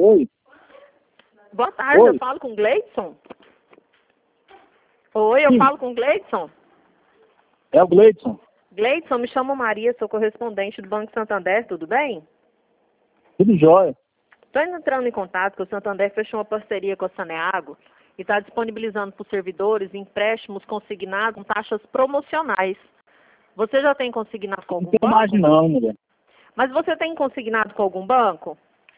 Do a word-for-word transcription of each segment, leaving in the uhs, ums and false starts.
Oi. Boa tarde, Oi. eu falo com o Gleidson? Oi, eu Sim. falo com o Gleidson? É o Gleidson. Gleidson, me chamo Maria, sou correspondente do Banco Santander, tudo bem? Tudo jóia. Estou entrando em contato que o Santander fechou uma parceria com a Saneago e está disponibilizando para os servidores empréstimos consignados com taxas promocionais. Você já tem consignado com Não algum tem mais banco? não, mulher. Mas você tem consignado com algum banco?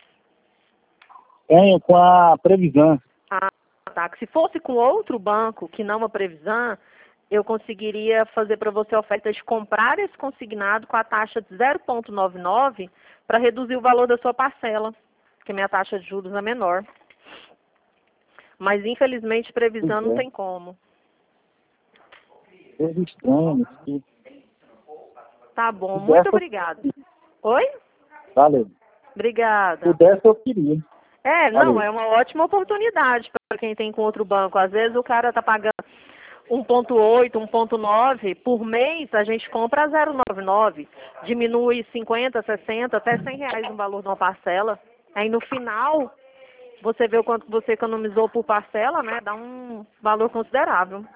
Tenho com a Previsão. Ah, tá. Que se fosse com outro banco, que não a Previsão, eu conseguiria fazer para você a oferta de comprar esse consignado com a taxa de zero vírgula noventa e nove para reduzir o valor da sua parcela, porque minha taxa de juros é menor. Mas, infelizmente, Previsão Pois não é. tem como. Coisa estranha. Aqui. Tá bom, Se muito desse, obrigada. Oi? valeu. Obrigada. Se desse, eu queria. É, não, Valeu. é uma ótima oportunidade para quem tem com outro banco. Às vezes o cara tá pagando um ponto oito, um ponto nove, por mês a gente compra a zero vírgula noventa e nove, diminui cinquenta, sessenta, até cem reais no valor de uma parcela. Aí no final, você vê o quanto você economizou por parcela, né? Dá um valor considerável.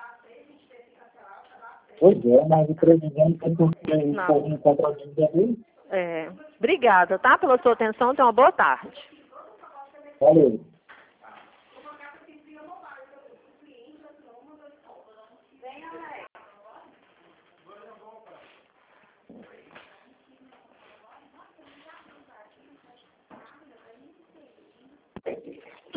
Pois é, mas a Previsão tem porque Não. um contratinho dele. É, obrigada, tá? Pela sua atenção, tenha uma boa tarde. Valeu.